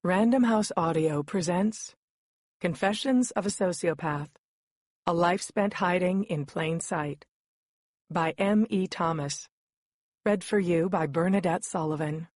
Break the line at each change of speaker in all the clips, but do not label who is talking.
Random House Audio presents Confessions of a Sociopath, A Life Spent Hiding in Plain Sight by M. E. Thomas. Read for you by Bernadette Sullivan.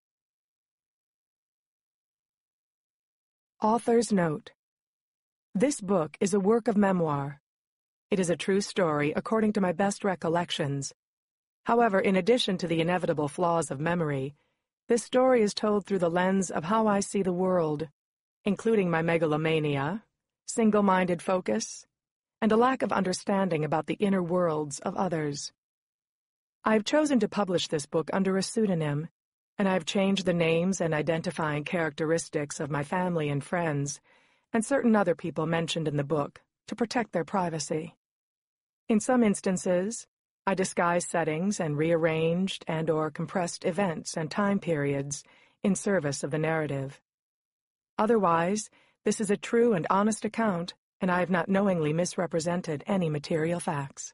Author's Note: This book is a work of memoir. It is a true story according to my best recollections. However, in addition to the inevitable flaws of memory, this story is told through the lens of how I see the world, including my megalomania, single-minded focus, and a lack of understanding about the inner worlds of others. I have chosen to publish this book under a pseudonym, and I have changed the names and identifying characteristics of my family and friends, and certain other people mentioned in the book, to protect their privacy. In some instances, I disguised settings and rearranged and/or compressed events and time periods in service of the narrative. Otherwise, this is a true and honest account, and I have not knowingly misrepresented any material facts.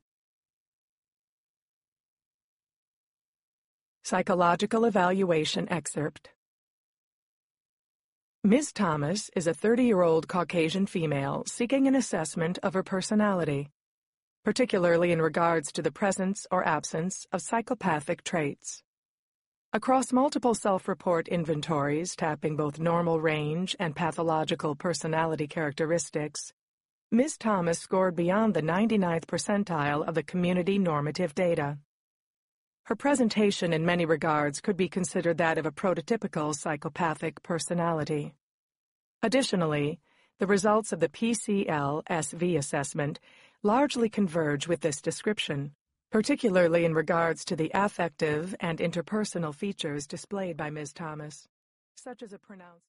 Psychological Evaluation Excerpt. Ms. Thomas is a 30-year-old Caucasian female seeking an assessment of her personality, particularly in regards to the presence or absence of psychopathic traits. Across multiple self-report inventories tapping both normal range and pathological personality characteristics, Ms. Thomas scored beyond the 99th percentile of the community normative data. Her presentation in many regards could be considered that of a prototypical psychopathic personality. Additionally, the results of the PCL-SV assessment largely converge with this description, particularly in regards to the affective and interpersonal features displayed by Ms. Thomas, such as a pronounced